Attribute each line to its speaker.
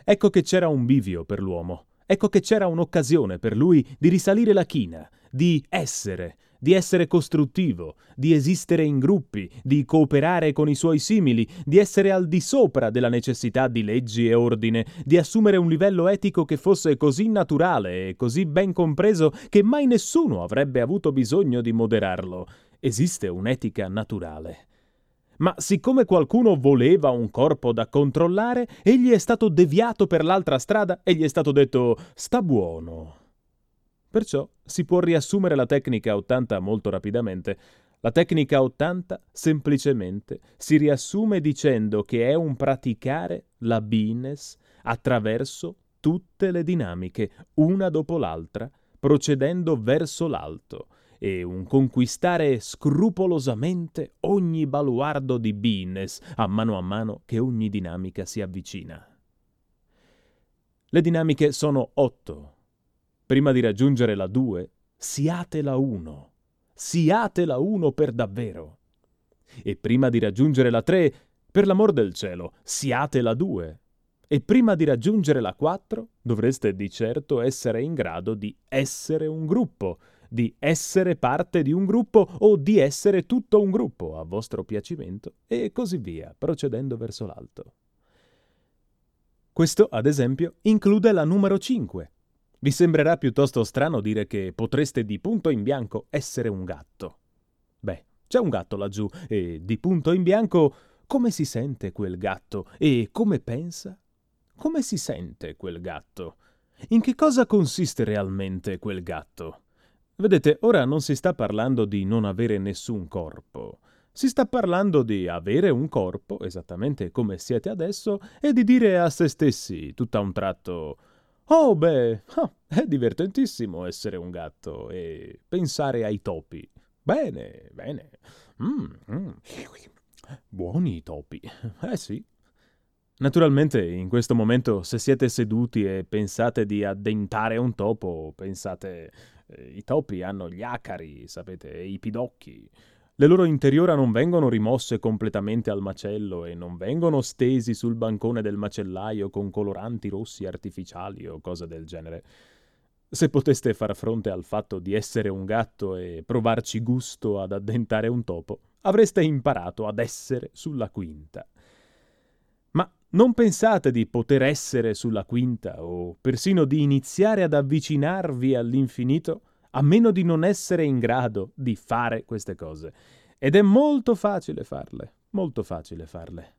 Speaker 1: Ecco che c'era un bivio per l'uomo. Ecco che c'era un'occasione per lui di risalire la china, di essere costruttivo, di esistere in gruppi, di cooperare con i suoi simili, di essere al di sopra della necessità di leggi e ordine, di assumere un livello etico che fosse così naturale e così ben compreso che mai nessuno avrebbe avuto bisogno di moderarlo. Esiste un'etica naturale. Ma siccome qualcuno voleva un corpo da controllare, egli è stato deviato per l'altra strada e gli è stato detto «sta buono». Perciò si può riassumere la tecnica 80 molto rapidamente. La tecnica 80 semplicemente si riassume dicendo che è un praticare la beingness attraverso tutte le dinamiche, una dopo l'altra, procedendo verso l'alto, e un conquistare scrupolosamente ogni baluardo di beingness a mano che ogni dinamica si avvicina. Le dinamiche sono 8. Prima di raggiungere la 2, siate la 1. Siate la 1 per davvero. E prima di raggiungere la 3, per l'amor del cielo, siate la 2. E prima di raggiungere la 4, dovreste di certo essere in grado di essere un gruppo, di essere parte di un gruppo o di essere tutto un gruppo a vostro piacimento e così via, procedendo verso l'alto. Questo, ad esempio, include la numero 5. Vi sembrerà piuttosto strano dire che potreste di punto in bianco essere un gatto. Beh, c'è un gatto laggiù e di punto in bianco come si sente quel gatto e come pensa? Come si sente quel gatto? In che cosa consiste realmente quel gatto? Vedete, ora non si sta parlando di non avere nessun corpo. Si sta parlando di avere un corpo, esattamente come siete adesso, e di dire a se stessi, tutto a un tratto, «Oh beh, è divertentissimo essere un gatto e pensare ai topi. Bene, bene. Buoni i topi. Sì». Naturalmente, in questo momento, se siete seduti e pensate di addentare un topo, pensate, i topi hanno gli acari, sapete, e i pidocchi. Le loro interiora non vengono rimosse completamente al macello e non vengono stesi sul bancone del macellaio con coloranti rossi artificiali o cose del genere. Se poteste far fronte al fatto di essere un gatto e provarci gusto ad addentare un topo, avreste imparato ad essere sulla quinta. Ma non pensate di poter essere sulla quinta o persino di iniziare ad avvicinarvi all'infinito a meno di non essere in grado di fare queste cose. Ed è molto facile farle, molto facile farle.